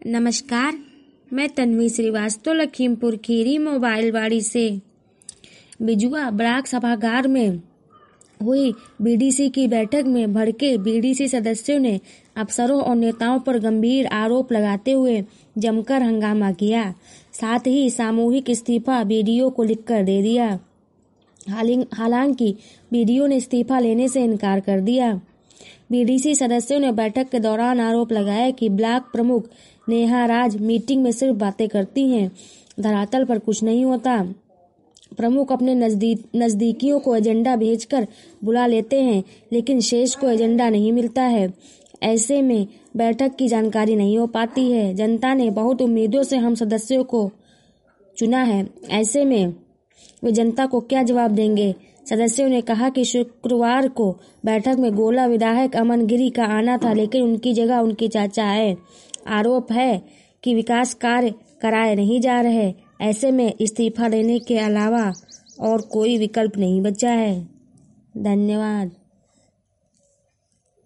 नमस्कार, मैं तन्वी श्रीवास्तव लखीमपुर खीरी मोबाइलवाड़ी से। बिजुआ ब्लॉक सभागार में हुई बीडीसी की बैठक में भड़के बीडीसी सदस्यों ने अफसरों और नेताओं पर गंभीर आरोप लगाते हुए जमकर हंगामा किया। साथ ही सामूहिक इस्तीफा बीडीओ को लिखकर दे दिया। हालांकि बीडीओ ने इस्तीफा लेने से इनकार कर दिया। बीडीसी सदस्यों ने बैठक के दौरान आरोप लगाया कि ब्लॉक प्रमुख नेहा राज मीटिंग में सिर्फ बातें करती हैं, धरातल पर कुछ नहीं होता। प्रमुख अपने नजदीकियों को एजेंडा भेजकर बुला लेते हैं, लेकिन शेष को एजेंडा नहीं मिलता है। ऐसे में बैठक की जानकारी नहीं हो पाती है। जनता ने बहुत उम्मीदों से हम सदस्यों को चुना है, ऐसे में वे जनता को क्या जवाब देंगे। सदस्यों ने कहा कि शुक्रवार को बैठक में गोला विधायक अमन गिरी का आना था, लेकिन उनकी जगह उनके चाचा आए। आरोप है कि विकास कार्य कराए नहीं जा रहे। ऐसे में इस्तीफा देने के अलावा और कोई विकल्प नहीं बचा है। धन्यवाद।